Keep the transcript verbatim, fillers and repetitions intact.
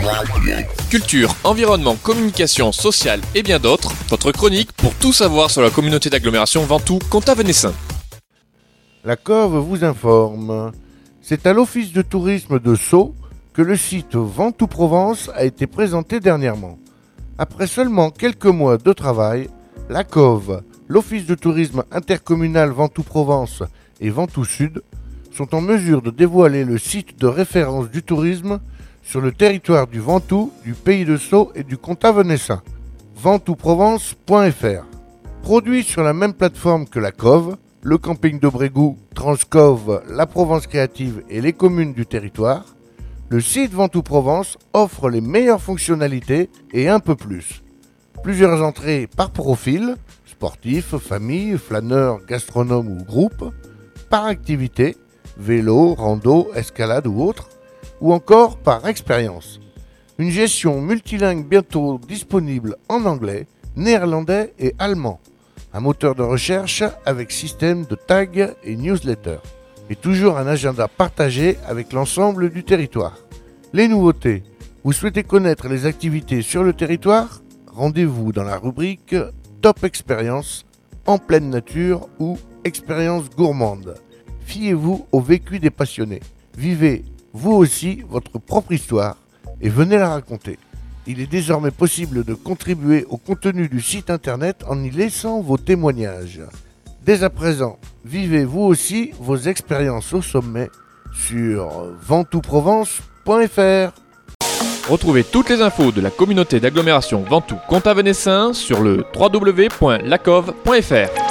Culture, environnement, communication, sociale et bien d'autres, votre chronique pour tout savoir sur la communauté d'agglomération Ventoux-Comtat-Venessin. La Cove vous informe. C'est à l'Office de tourisme de Sceaux que le site Ventoux-Provence a été présenté dernièrement. Après seulement quelques mois de travail, la Cove, l'Office de tourisme intercommunal Ventoux-Provence et Ventoux-Sud sont en mesure de dévoiler le site de référence du tourisme sur le territoire du Ventoux, du Pays de Sceaux et du Comtat venessin. ventoux provence point f r. Produit sur la même plateforme que la Cove, le camping de Brégoux, Transcove, la Provence créative et les communes du territoire, le site Ventoux-Provence offre les meilleures fonctionnalités et un peu plus. Plusieurs entrées par profil, sportifs, famille, flâneurs, gastronomes ou groupes, par activité, vélo, rando, escalade ou autre, ou encore par expérience. Une gestion multilingue bientôt disponible en anglais, néerlandais et allemand. Un moteur de recherche avec système de tags et newsletter. Et toujours un agenda partagé avec l'ensemble du territoire. Les nouveautés. Vous souhaitez connaître les activités sur le territoire ? Rendez-vous dans la rubrique Top Expérience, en pleine nature ou Expérience gourmande. Fiez-vous au vécu des passionnés. Vivez, vous aussi, votre propre histoire et venez la raconter. Il est désormais possible de contribuer au contenu du site internet en y laissant vos témoignages. Dès à présent, vivez vous aussi vos expériences au sommet sur ventoux provence point f r. Retrouvez toutes les infos de la communauté d'agglomération Ventoux-Comtat-Venessin sur le w w w point lacove point f r.